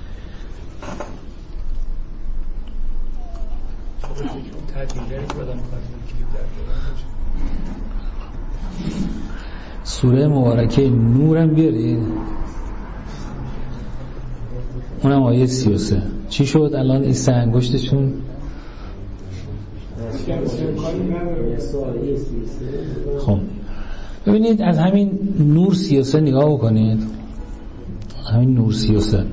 سوره مبارکه نورم بیارید، اونم آیه سی و سه. چی شد الان این سه انگشتشون؟ خب ببینید از همین نور سی و سه نگاه بکنید، همین نور سی و سه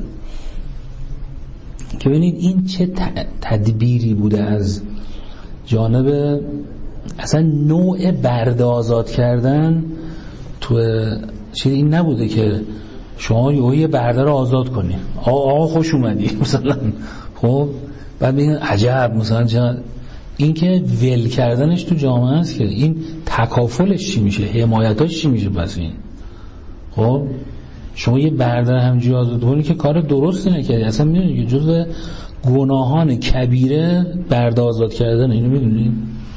که ببینید این چه تدبیری بوده از جانب اصلا نوع برده آزاد کردن. تو چیزی این نبوده که شما یه برده رو آزاد کنی، آقا آقا خوش اومدی مثلا، خب بعد بگین عجب مثلا چه، این که ول کردنش تو جامعه است که این تکافلش چی میشه، حمایتاش چی میشه. پس این خب شما یه برده همجوری آزاد کنی که کار درستی نکردی. اصلا میدونی که جزء گناهان کبیره برده آزاد کردن، اینو میدونی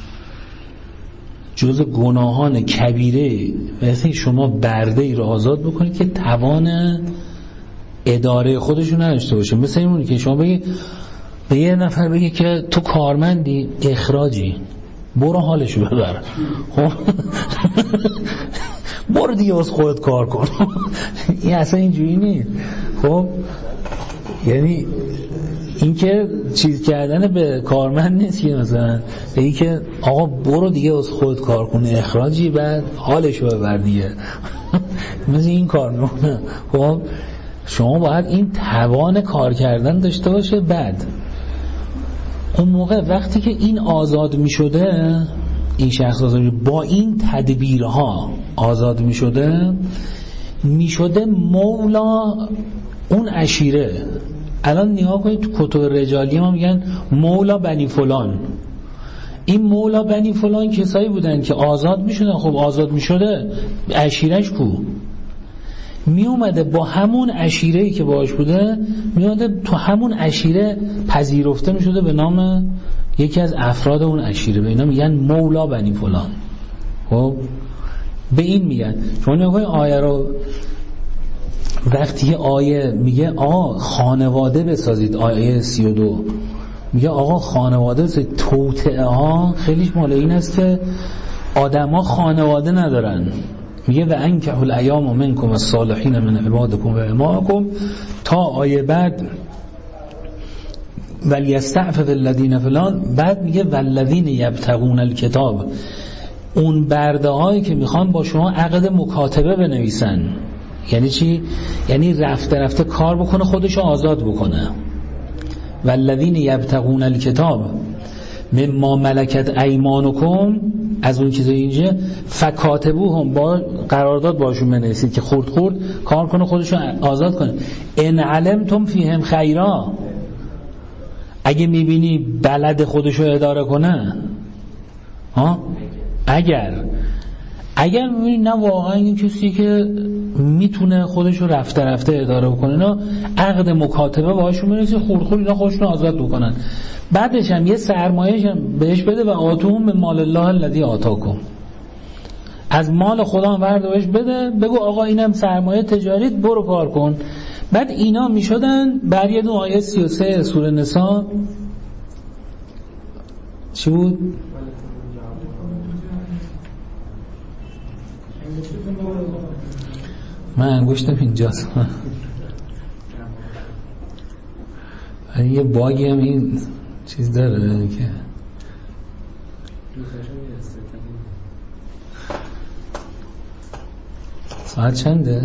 جزء گناهان کبیره وقتی شما برده ای رو آزاد بکنید که توان اداره خودشون نداشته باشه. مثل اینونه که شما بگید به یه نفر بگه که تو کارمندی، اخراجی، برو حالشو ببر، خب برو دیگه از خودت کار کن. این اصلا اینجوری نیست. خب یعنی این که چیز کردن به کارمند نیست که مثلا بگی که آقا برو دیگه از خودت کار کنه، اخراجی، بعد حالشو ببر دیگه. مثل این کار میکنه. خب شما باید این توان کار کردن داشته باشه. بعد اون موقع وقتی که این آزاد می شده، این شخص آزاد با این تدبیرها آزاد می شده، می شده مولا اون عشیره. الان نگاه کنید تو کتب رجالی ما میگن مولا بنی فلان. این مولا بنی فلان کسایی بودن که آزاد می شدن. خب آزاد می شده، عشیرش کو؟ می اومده با همون عشیره‌ای که باهاش بوده، می اومده تو همون عشیره پذیرفته می شده به نام یکی از افراد اون عشیره. به اینا میگن مولا بنی فلان. خب به این میگن. چون نگاه آیه رو وقتی آیه میگه آقا خانواده بسازید، آیه سی و دو میگه آقا خانواده بسازید، توطئه ها خیلیش مال این است که آدم ها خانواده ندارن. میگه و انکحوا الایام منکم الصالحین من عبادکم و امائکم، تا آیه بعد ولیستعفف الذین فلان. بعد میگه والذین یبتغون الکتاب، اون برده هایی که میخوان با شما عقد مکاتبه بنویسن. یعنی چی؟ یعنی رفته رفته کار بکنه، خودشو آزاد بکنه. والذین یبتغون الکتاب مما ملکت ایمانکم، از اون چیزای اینجا فکاتبوهم، با قرارداد باشون بنویسید که خورد خورد کار کنه، خودشو آزاد کنه. ان علمتم فیهم خیرا، اگه میبینی بلد خودشو اداره کنه، ها اگر اگر میبینی نه واقعا این کسی که میتونه خودشو رفته رفته اداره بکنه، نه عقد مکاتبه باهاشون بنویسید، خورد خورد اینا خودشون آزاد بکنن. بعدش هم یه سرمایه‌ش هم بهش بده و آتوهم به مال الله الذی آتاکم، از مال خدا هم ورده بهش بده، بگو آقا اینم سرمایه تجاریت، برو کار کن. بعد اینا میشدن برگردون آیه سی و سه سوره نساء چی بود؟ من انگشتم اینجاست. یه باگی هم این چیز داره که ساعت چنده؟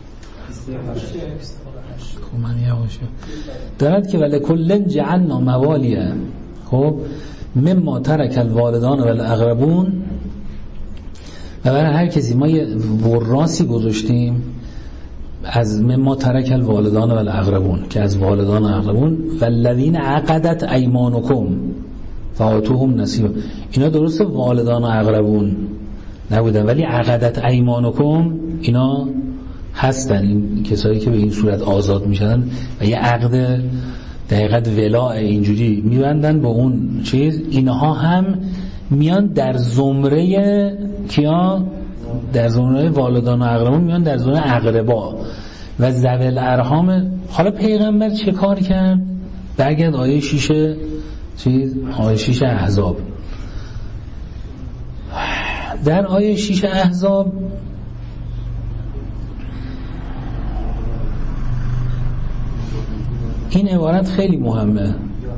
خب من یواشم دارد که ولکل جعلنا موالیه، خب مما ترک الوالدان و الاقربون، و برای هر کسی ما یه وراثی گذاشتیم از مما ترک الوالدان و الاقربون، که از والدان و اقربون، والذین عقدت ایمانکم فآتوهم نصیبا. اینا درسته والدان و اقربون نبودن، ولی عقدت ایمانکم اینا هستن، این کسایی که به این صورت آزاد میشن و یه عقد دقیقت ولاء اینجوری میبندن با اون چیز. اینها هم میان در زمره کیا؟ در زمره والدان و اقربان، میان در زمره اقربا و ذوی الارحام. حالا پیغمبر چه کار کرد؟ برگرد آیه شیش چیز، آیه شیش احزاب. در آیه شیش احزاب این عبارت خیلی مهمه.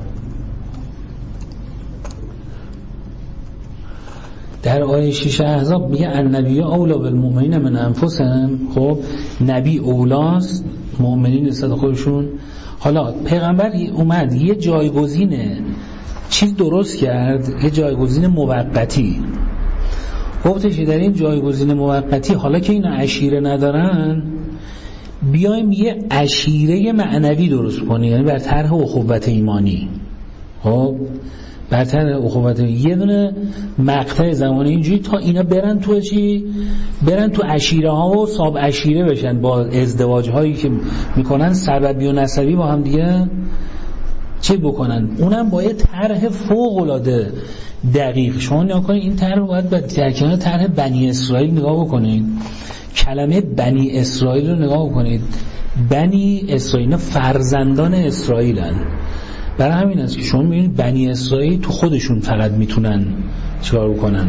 در آیه شیش احزاب میگه النبی اولا بالمؤمنین من انفسهم. خب نبی اولاست مؤمنین نسبت خودشون. حالا پیغمبر اومد یه جایگزین چیز درست کرد، یه جایگزین موقتی. گفتش در این جایگزین موقتی حالا که اینا عشیره ندارن، بیایم یه عشیره معنوی درست کنیم، یعنی بر طرح اخوت ایمانی. خب بر طرح اخوت ایمانی یه دونه مقطع زمانی اینجوری تا اینا برن تو چی؟ برن تو عشیره ها و صاب عشیره بشن، با ازدواج هایی که میکنن سببی و نسبی با هم دیگه چه بکنن. اونم با یه طرح فوق العاده دقیق. شما نگاه کنید این طرح رو باید در کنار طرح بنی اسرائیل نگاه بکنید. کلمه بنی اسرائیل رو نگاه کنید. بنی اسرائیل فرزندان اسرائیلن برای همین است که شما میبینید بنی اسرائیل تو خودشون فقط میتونن چیکار کنن،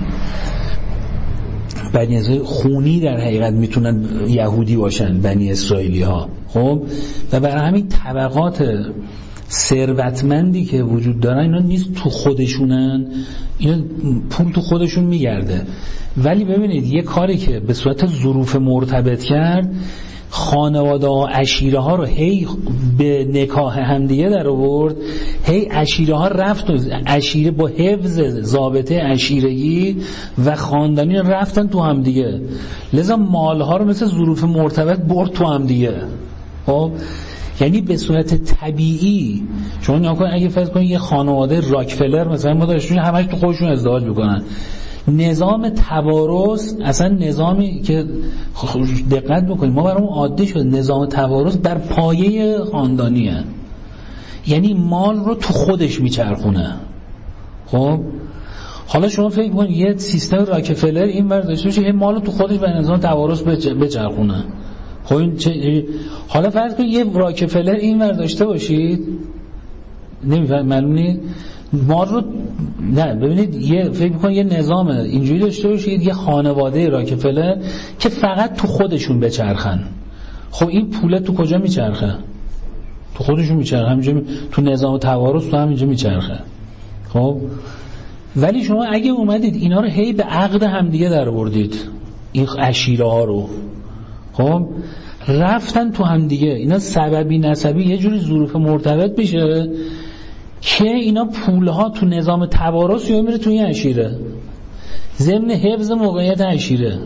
بنی اسرائیل خونی در حقیقت میتونن یهودی باشن بنی اسرائیلی ها. خب و برای همین طبقات ثروتمندی که وجود دارن اینا نیست تو خودشونن، اینا پول تو خودشون میگرده. ولی ببینید یه کاری که به صورت ظروف مرتبط کرد، خانواده ها عشیره ها رو هی به نکاح همدیگه در آورد، هی عشیره ها رفت و عشیره با حفظ ضابطه عشیرگی و خاندانی رفتن تو همدیگه، لذا مال ها رو مثل ظروف مرتبط برد تو همدیگه. خب یعنی به صورت طبیعی شما نگاه کن، اگه فرض کنید یه خانواده راکفلر مثلا ما داشتیم همش تو خودشون ازدواج میکنن، نظام توارث اصلا نظامی که دقت بکنید ما برامون عادی شد، نظام توارث بر پایه خاندانیه، یعنی مال رو تو خودش میچرخونه. خب حالا شما فکر کنید یه سیستم راکفلر این ور داشته باشه، مال رو تو خودش به نظام توارث بچرخونه. خب این چه؟ حالا فرض کنید یه راکفلر این ور داشته باشید، نمیفهم معلوم نیست مال رو، نه ببینید یه فکر می‌کنید یه نظام اینجوری داشته باشید، یه خانواده راکفلر که فقط تو خودشون بچرخن. خب این پوله تو کجا میچرخه؟ تو خودشون میچرخه، همینجا می... تو نظام توارث تو همینجا میچرخه. خب ولی شما اگه اومدید اینا رو هی به عقد همدیگه در آوردید، این عشیره ها رو، خب رفتن تو همدیگه، اینا سببی نسبی یه جوری ظروف مرتبط میشه که اینا پولها تو نظام توارث یا میره تو این عشیره ضمن حفظ موقعیت عشیره،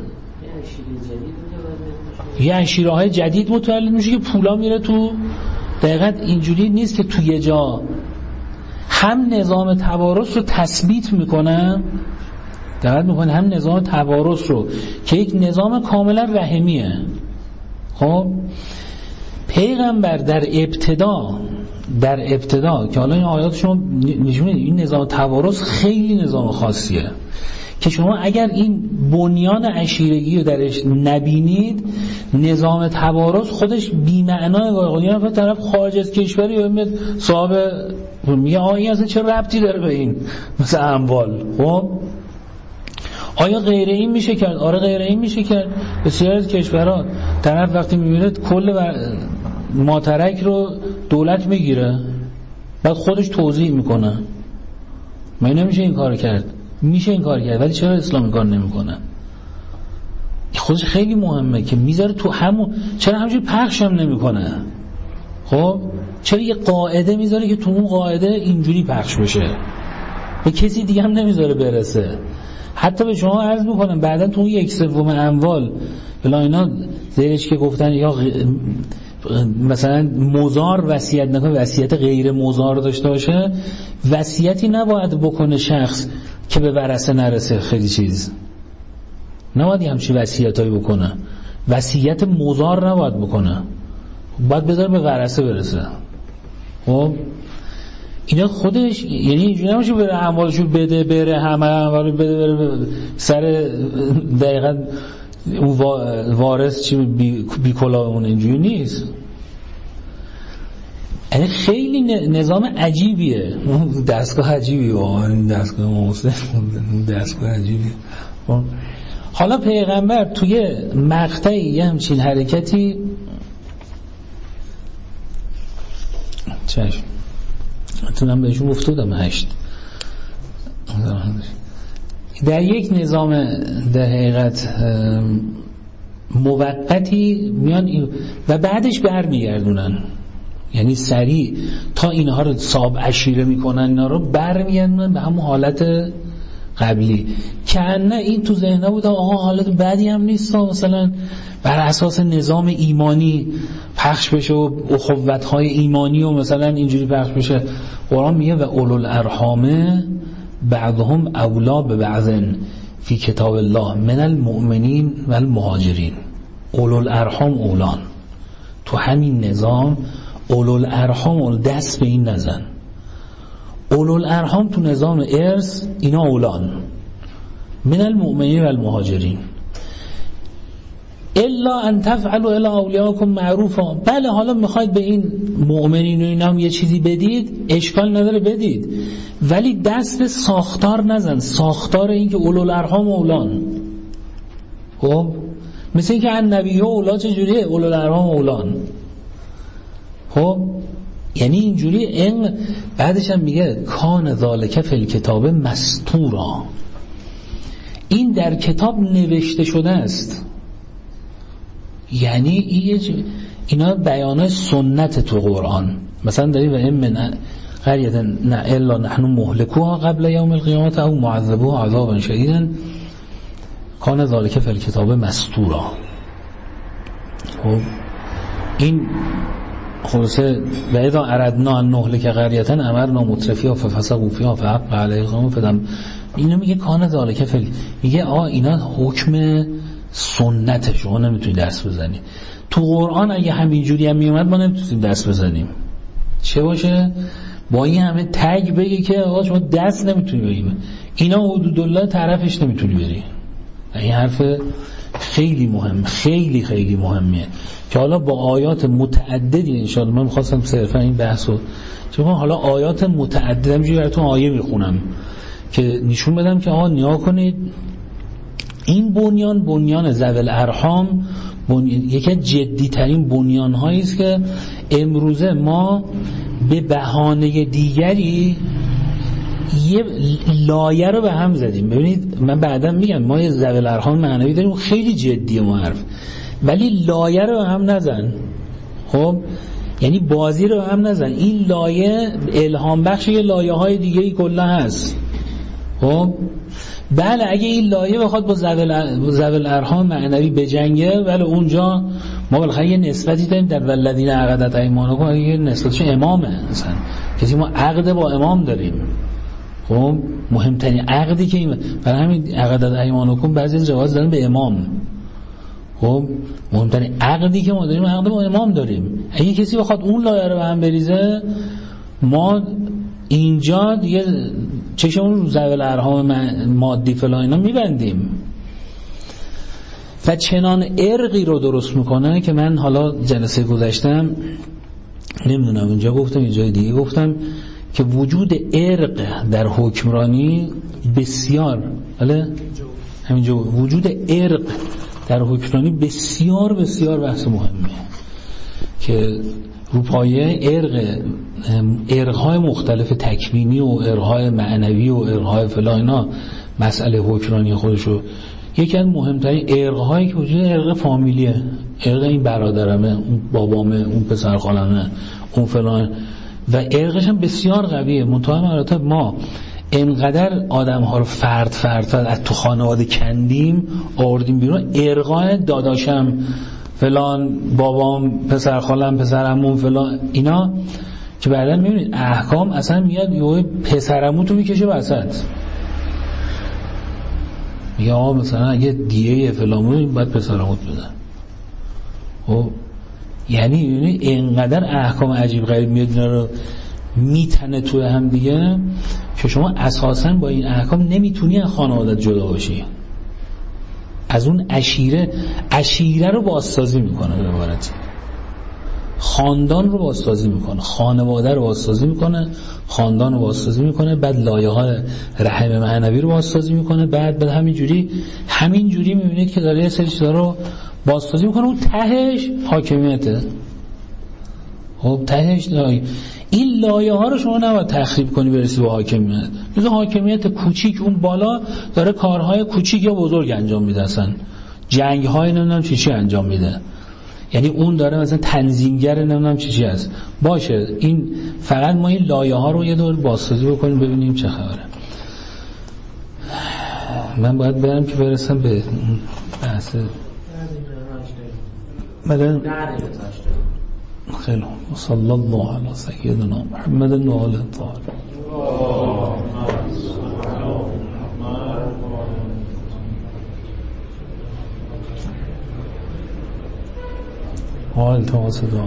یه عشیره های جدید متولد میشه که پولا میره تو. دقیقاً اینجوری نیست که تو یه جا هم نظام توارث رو تثبیت میکنن، دقت میکنن هم نظام توارث رو که یک نظام کاملا رحمیه. خب پیغمبر در ابتدا در ابتدا که حالا این آیات شما نشون میده این نظام توارث خیلی نظام خاصیه که شما اگر این بنیان عشیرگی رو درش نبینید، نظام توارث خودش بی‌معنای واقعا. یه طرف خارج از کشوری یا میاد صاحب میگه آ این اصلا چه ربطی داره به این مثلا اموال. خب آیا غیر این میشه کرد؟ آره غیر این میشه کرد. بسیار از کشورها طرف وقتی میبینه کل ماترک رو دولت میگیره بعد خودش توزیع میکنه، من نمیشه این کار کرد، میشه این کار کرد، ولی چرا اسلام این کار نمیکنه؟ خودش خیلی مهمه که میذاره تو همون، چرا همینجوری پخش هم نمیکنه؟ خب چرا یه قاعده میذاره که تو اون قاعده اینجوری پخش بشه، به کسی دیگه هم نمیذاره برسه؟ حتی به شما عرض میکنم بعدا تو اون یک سوم اموال بلا اینا زیرش که گفتن یا غ... مثلا مضار وصیت نکنه، وصیت غیر مضار داشته باشه، وصیتی نباید بکنه شخص که به ورثه نرسه، خیلی چیز نباید همچین وصیتایی بکنه، وصیت مضار نباید بکنه، باید بذاره به ورثه برسه. خب اینا خودش یعنی اینجوری نمیشه بره اموالشو بده بره همه اموالو بده بره سر دقیقاً اون وارث چی بی, بی کلاهمون، اینجوری نیست. این خیلی نظام عجیبیه، دستگاه عجیبیه واقعا، دستگاه مسلم دستگاه عجیبیه. حالا پیغمبر توی مقطعی یه همچین حرکتی چشم اتونم بهشون افتادم هشت در یک نظام در حقیقت موقتی میان و بعدش برمیگردونن، یعنی سریع تا اینها رو صاحب عشیره میکنن، اینا رو برمیگردونن به همون حالت قبلی که نه این تو ذهنه بود آقا حالت بعدی هم نیست، مثلا بر اساس نظام ایمانی پخش بشه و اخوت‌های ایمانی و مثلا اینجوری پخش بشه. قرآن میگه و اولو الارحام بعضهم اولا به بعض فی کتاب الله من المؤمنین و المهاجرین. اولو الارحام اولان، تو همین نظام اولو الارحام اول دست به این نزن، اولو الارحام تو نظام ارث اینا اولان، من المؤمنین و المهاجرین. الا ان تفعلوا الی اولیاءکم معروفا. بله حالا میخواید به این مؤمنین و اینا هم یه چیزی بدید، اشکال نداره بدید، ولی دست به ساختار نزن. ساختار این که اولوالارحام اولان، خب مثل این که النبی اولا چجوریه؟ اولوالارحام اولان. خب یعنی اینجوری. این بعدش هم میگه کان ذالک فی الکتاب مستورا، این در کتاب نوشته شده است. یعنی اینا بیانه سنت تو قرآن. مثلا داری و این من قریه نه الا نحن مهلكوها قبل یوم القیامت او معذبوها عذابا شدیدا کان ذالک فی الکتاب مستورا. خب این خلاصه و اذا اردنا ان نهلك قريه امرنا مترفیها ففسقوا فیها فحق علیها القول فدم. اینا میگه کان ذالک فی، میگه آ اینا حکم سنت، شما نمیتونی دست بزنی. تو قرآن اگه همینجوری هم میومد ما نمیتونیم دست بزنیم. چه باشه؟ با این همه تگ بگی که آقا شما دست نمیتونی بگیم، اینا حدود الله طرفش نمیتونی بری. این حرف خیلی مهم، خیلی خیلی مهمیه که حالا با آیات متعددی انشاءالله من میخواستم صرفا این بحثو، چون حالا آیات متعدد همجوری براتون آیه میخونم که نشون بدم که آقا نیا کنید این بنیان، بنیان ذوی الارحام یکی از جدی ترین بنیان هایی است که امروزه ما به بهانه دیگری یه لایه رو به هم زدیم. ببینید من بعدا میگم ما یه ذوی الارحام معنوی داریم خیلی جدیه ما حرف، ولی لایه رو به هم نزن. خب یعنی بازی رو به هم نزن. این لایه الهام بخش یه لایه های دیگه ای کلا هست. خب بله اگه این لایه بخواد با ذوی الارحام معنوی بجنگه، ولی اونجا ما بالاخره یه نسبتی داریم در والذین عقدت ایمانکم، یه نسبتش امامه مثلا، کسی ما عقد با امام داریم. خب مهمترین عقدی که این برای همین عقدت ایمانکم بعضی جواز دارن به امام. خب مهمترین عقدی که ما داریم عقد با امام داریم. اگه کسی بخواد اون لایه رو به هم بریزه، ما اینجا دیگه چشمون رو ذوی الارحام مادی فلان اینا میبندیم و چنان ارقی رو درست میکنه که من حالا جلسه گذاشتم نمیدونم اینجا گفتم یه جای دیگه گفتم که وجود ارق در حکمرانی بسیار، بله همینجا وجود ارق در حکمرانی بسیار بسیار بحث مهمه که روپایه ارق ارق‌های مختلف تکوینی و ارق‌های معنوی و ارق‌های فلان اینا مسئله حکمرانی خودشو، یکی از مهمترین ارق‌هایی که وجود ارق فامیلیه، ارق این برادرمه، اون بابامه، اون پسر خالمه، اون فلان، و ارقش هم بسیار قویه. منتها مراتب ما انقدر آدم ها رو فرد فرد فرد از تو خانواده کندیم آوردیم بیرون، ارقای داداشم فلان، بابام، پسر خالم، پسرعموم فلان اینا، که بعدا میبینید احکام اصلا میاد یه پسرعمو تو میکشه وسط، میگه آقا مثلا اگه دیه فلانمون باید پسرعموت بدن. خب یعنی یعنی اینقدر احکام عجیب غریب میاد اینا رو میتنه توی هم دیگه که شما اساسا با این احکام نمیتونی از خانوادت جدا باشی. از اون عشیره عشیره رو بازسازی میکنه، به عبارتی خاندان رو بازسازی میکنه، خانواده رو بازسازی میکنه، خاندان رو بازسازی میکنه، بعد لایه های رحم معنوی رو بازسازی میکنه، بعد بعد همینجوری همینجوری میبینید که داره یه سری چیزا رو بازسازی میکنه. اون تهش حاکمیته. خب تهش لایه. این لایه ها رو شما نباید تخریب کنی برسی به حاکمیت. مثل حاکمیت کوچیک اون بالا داره کارهای کوچیک یا بزرگ انجام میده، اصلا جنگ های نمیدونم چی چی انجام میده، یعنی اون داره مثلا تنظیمگر نمیدونم چی چی هست. باشه این فقط ما این لایه ها رو یه دور بازسازی بکنیم ببینیم چه خبره. من باید برم که برسم به بحث بله. خیلی صلی الله علی سیدنا محمد و آله الطاهرین. حال تماس دعا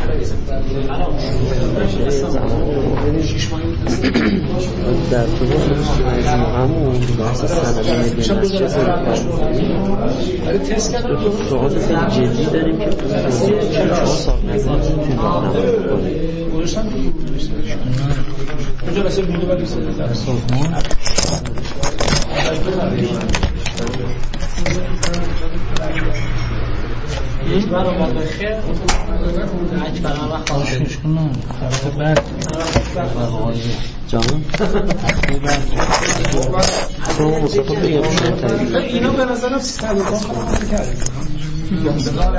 در طول همون بحث سند ملی مسجد سوال خیلی جدی داریم که چهار سال نزدیک توی راهنمایی می‌کنیم. اونجا مثل بوده و دوست دارم سازمان یک بار اومد بخیر اون اکبر هم خواهش کنم خواهد بعد جان تو مصطفی بگم شد اینا به نظرم سیستم کار خواهد کرد